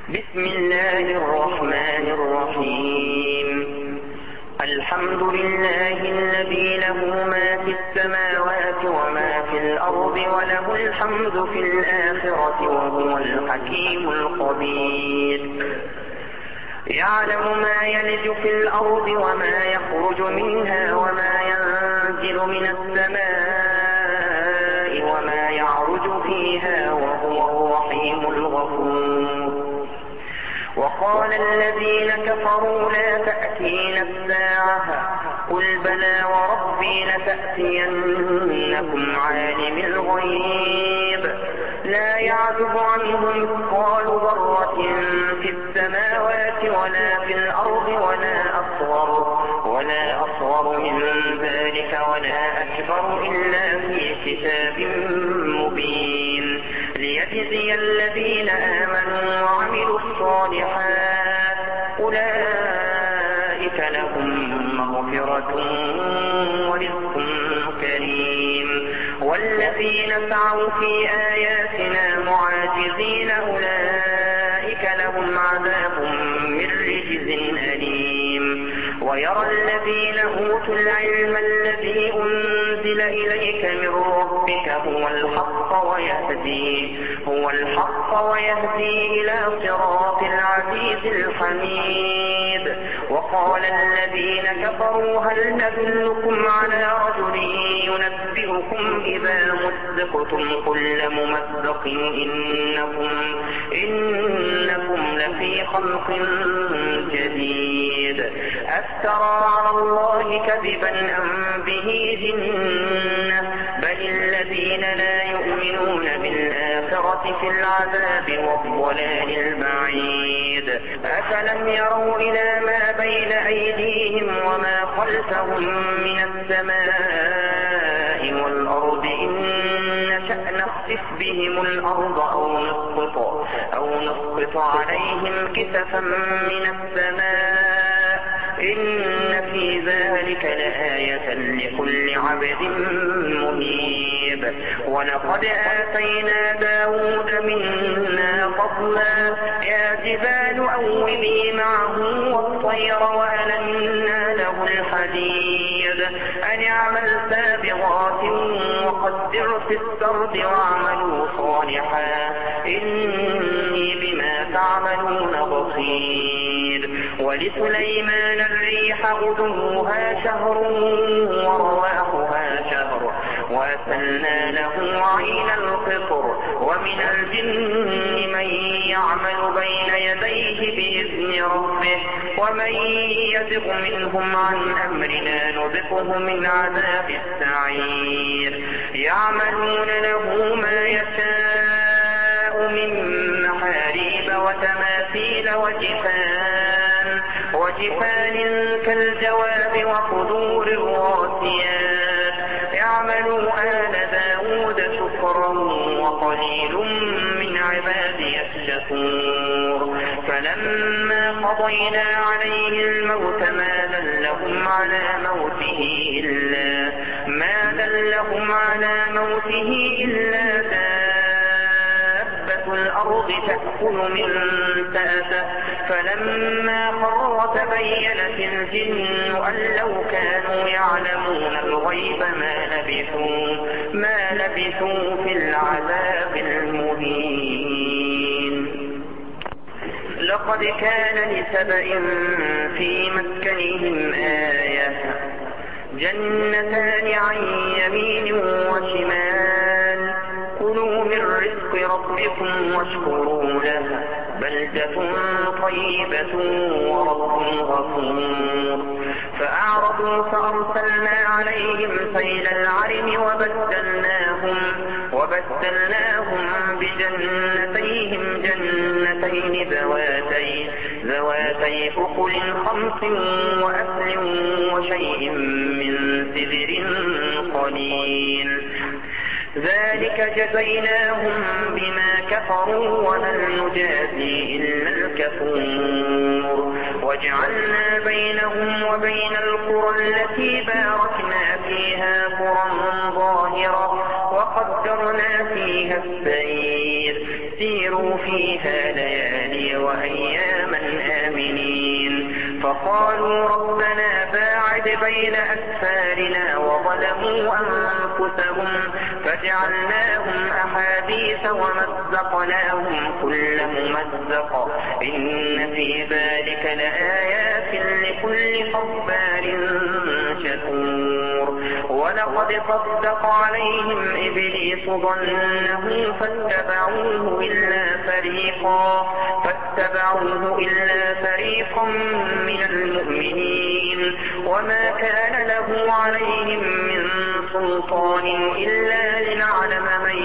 بسم الله الرحمن الرحيم. الحمد لله الذي له ما في السماوات وما في الأرض وله الحمد في الآخرة وهو الحكيم الخبير. يعلم ما يلج في الأرض وما يخرج منها وما ينزل من السماء وما يعرج فيها وهو الرحيم الغفور. وقال الذين كفروا لا تأتينا الساعة قل بلى وربي لتأتينكم عالم الغيب لا يعزب عنه مثقال ذرة في السماوات ولا في الأرض ولا أصغر من ذلك ولا أكبر إلا في كتاب مبين ليجزي الذين آمنوا وعملوا الصالحات أولئك لهم مغفرة ورزق كريم. والذين سعوا في آياتنا معاجزين أولئك لهم عذاب من رجز أليم. ويرى الذين أوتوا العلم الذي أنزل إليك من ربك هو الحق ويهدي إلى صراط العزيز الحميد. وقال الذين كفروا هل ندلكم على رجل ينبئكم إذا مزقتم كل ممزق إنكم لفي خلق جديد. أفترى على الله كذبا أم به جنة بل الذين لا يؤمنون بالآخرة في العذاب والضلال البعيد. أفلم يروا إلى ما بين أيديهم وما خلفهم من السماء والأرض إن نشأ نخسف بهم الأرض أو نسقط عليهم كسفا من السماء إن في ذلك لآية لكل عبد منيب. ولقد آتينا داود منا فضلا يا جبال أوبي معه والطير وألنا له الحديد أن اعمل سابغات وقدر في السرد واعملوا صالحا إني بما تعملون بصير. ولسليمان الريح غدوها شهر ورواحها شهر وأسلنا له عين القطر. ومن الجن من يعمل بين يديه بإذن ربه ومن يزغ منهم عن أمرنا نذقه من عذاب السعير. يعملون له ما يشاء من محاريب وتماثيل وجفان كالجواب وقدور الراسيات. يعملوا آل داود شكرا وقليل من عبادي الشكور. فلما قضينا عليه الموت ما دلهم على موته إلا دابة الأرض تأكل من سأته. فلما خر تبينت الجن أن لو كانوا يعلمون الغيب ما لبثوا في العذاب المهين. لقد كان لسبإ في مسكنهم آية جنتان عن يمين وشمال كلوا من رزق ربكم واشكروا له بلدة طيبة ورب غفور. فأعرضوا فأرسلنا عليهم سيل العرم وبدلناهم بجنتين ذواتي أكل خمس وأثل وشيء من سدر قليل ذلك جزيناهم بما كفروا وهل نجازي إلا الكفور. وجعلنا بينهم وبين القرى التي باركنا فيها قرى ظاهرة وقدرنا فيها السير سيروا فيها ليالي وأياما آمنين. فقالوا ربنا باعد بين أسفارنا وظلموا أنفسهم فجعلناهم أحاديث ومزقناهم كل ممزق إن في ذلك لآيات لكل صبار شكور. ولقد صدق عليهم إبليس ظنه فاتبعوه إلا فريقا من المؤمنين وما كان له عليهم من سلطان إلا لنعلم من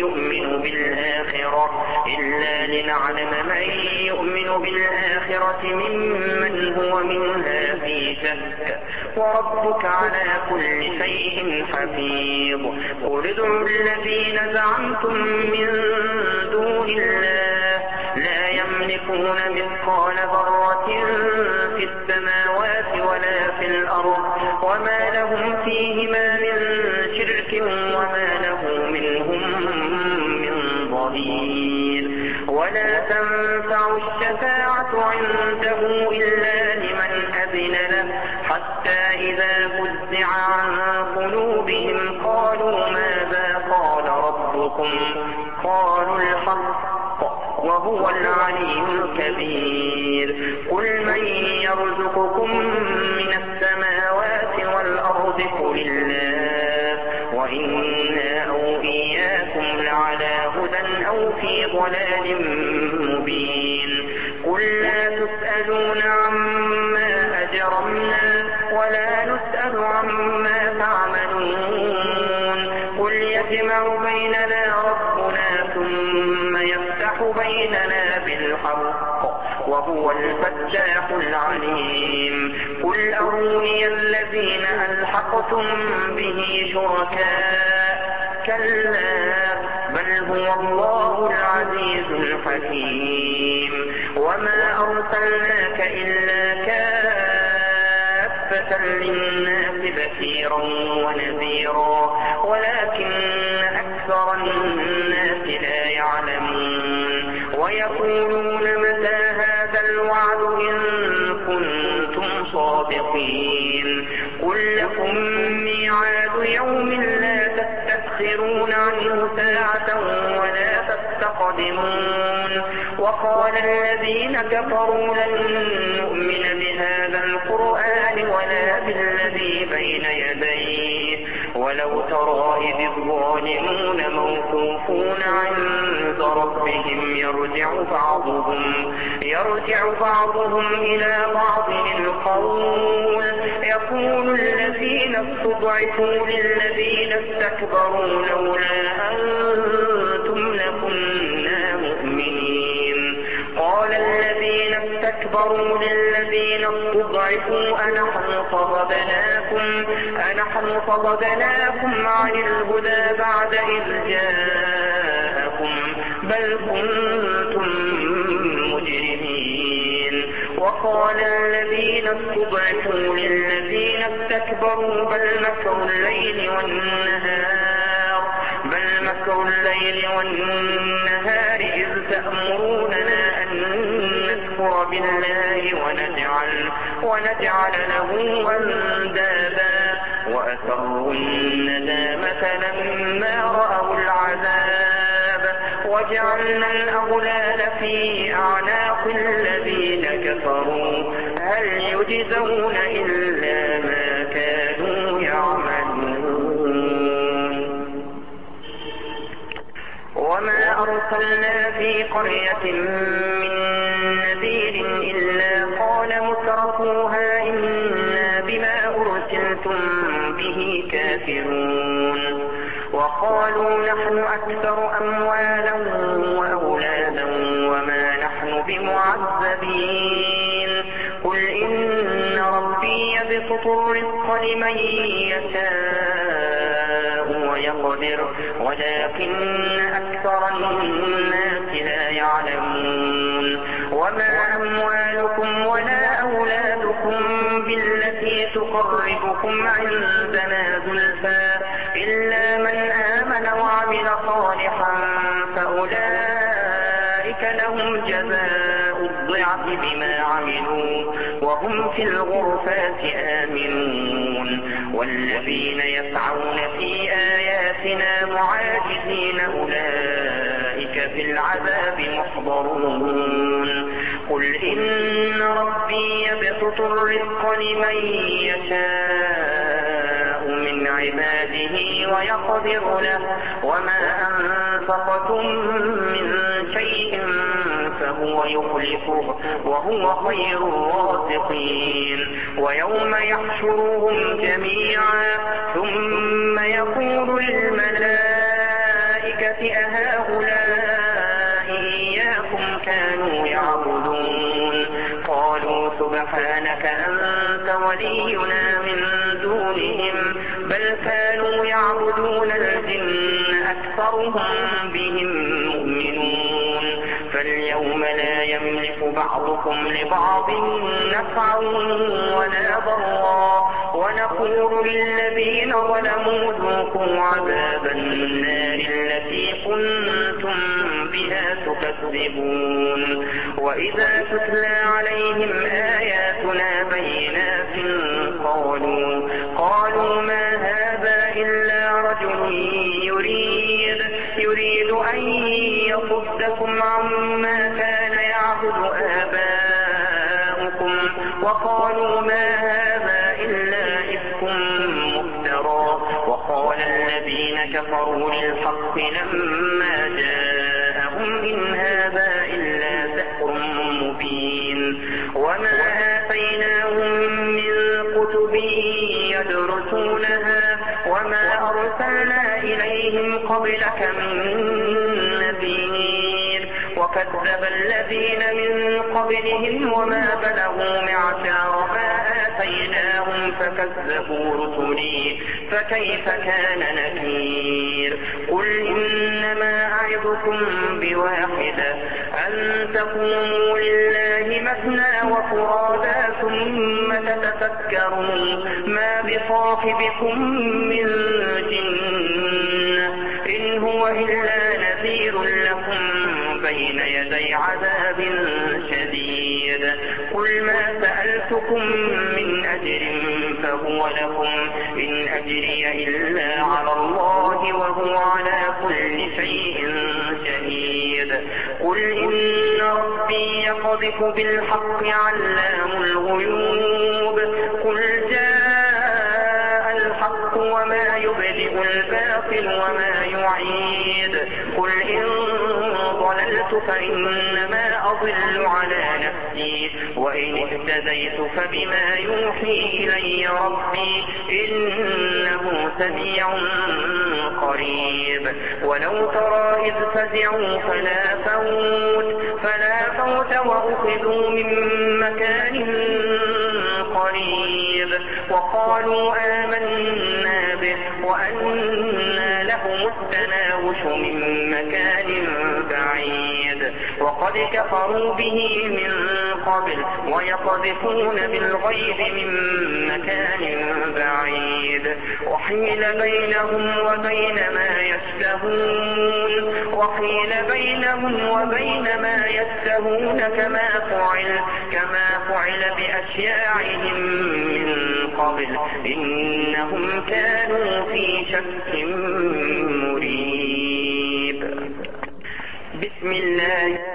يؤمن بالآخرة ممن هو منها في شك وربك على كل شيء حفيظ. قل ادعوا الذين زعمتم من دون الله لا يملكون مثقال ذرة في السماوات ولا في الأرض وما لهم فيهما من شرك وما له منهم من ظهير. ولا تنفع الشفاعة عنده إلا لمن أذن له حتى إذا فزع عن قلوبهم قالوا ماذا قال ربكم قالوا الحق وهو العلي الكبير. قل من يرزقكم من السماوات والأرض قل الله وإنا أو إياكم لعلى هدى أو في ضلال مبين. قل لا تسألون عما أجرمنا ولا نسأل عما تعملون. قل يجمع بيننا ربنا ثم يفتح بيننا بالحق وهو الفتاح العليم. قل أروني الذين ألحقتم به شركاء كلا بل هو الله العزيز الحكيم. وما أرسلناك إلا كافة للناس بشيرا ونذيرا ولكن أكثر الناس لا يعلمون. ويقولون متى هذا الوعد إن كنتم صادقين. قل لكم ميعاد يوم لا تستأخرون عنه ساعة ولا تستقدمون. وقال الذين كفروا لن نؤمن بهذا القرآن ولا بالذي بين يديه ولو ترى إذ الظالمون موقوفون عند ربهم يرجع بعضهم إلى بعض القول يقول الذين استضعفوا للذين استكبروا لولا أنتم لكنا مؤمنين. قال الذين استكبروا للذين استضعفوا أنحن صددناكم عن الهدى بعد إذ جاءكم بل كنتم مجرمين. وقال الذين استضعفوا للذين استكبروا بل مكر الليل والنهار إذ تأمروننا أن نكفر بالله ونجعل له أندادا وأسروا الندامة لما رأوا العذاب وجعلنا الأغلال في أعناق الذين كفروا هل يجزون إلا ما كانوا يعملون. وما أرسلنا في قرية من نذير إلا قال مترفوها إنا بما أرسلتم به كافرون. وقالوا نحن أكثر أموالا وأولادا وما نحن بمعذبين. قل إن ربي يبسط الرزق لمن يشاء ويقدر ولكن أكثر الناس لا يعلمون. وما أموالكم ولا أولادكم بالتي تقربكم عندنا زلفى إلا من آمن وعمل صالحا فأولئك جزاء الضعف بما عملوا وهم في الغرفات آمنون والذين يسعون في آياتنا معاجزين أولئك في العذاب محضرون قل إن ربي يبسط الرزق لمن يشاء من عباده ويقدر له وما أنفقتم من شيء فهو يخلفه وهو خير الرازقين ويوم يحشرهم جميعا ثم يقول للملائكة أهؤلاء إياكم كانوا يعبدون قالوا سبحانك أنت ولينا من دونهم بل كانوا يعبدون الجن أكثرهم بهم مؤمنون فاليوم لا يملك بعضكم لبعض نفعا ولا ضرا ونقول للذين ظلموا ذوقوا عذاب النار التي كنتم بها تكذبون وإذا تتلى عليهم آياتنا بينات قالوا ما هذا إلا رجل يريد أن يصدكم عما كان يعبد آباؤكم وقالوا ما هذا إلا إفك مفترى وقال الذين كفروا للحق لما جاءهم إن هذا إلا سحر مبين وما آتيناهم من كتب يدرسونها وما أرسلنا إليهم قبلك من نذير وكذب الذين من قبلهم وما بلغوا معشار ما آتيناهم فكذبوا رسلي فكيف كان نكير قل إنما أعظكم بواحدة أن تقوموا لله مثنى وفرادا ثم تتفكروا ما بصاحبكم من جنة إن هو إلا نذير لكم بين يدي عذاب شديد قل ما سألتكم من أجر فهو لكم إن أجري إلا على الله وهو على كل شيء شهيد قل إن ربي يقذف بالحق علام الغيوب قل جاء الحق وما يبدئ الباطل وما يعيد قل إن ضللت فإنما أضل على نفسي وإن اهتديت فبما يوحي إلي ربي إنه سميع قريب ولو ترى إذ فزعوا فلا فوت وأخذوا من مكان قريب وقالوا آمنا به وأنى لهم التناوش من مكان بعيد وقد كفروا به من قبل ويقذفون بالغيب من مكان بعيد وحيل بينهم وبين ما يشتهون كما فعل بأشياعهم من قبل إنهم كانوا في شك مريب بسم الله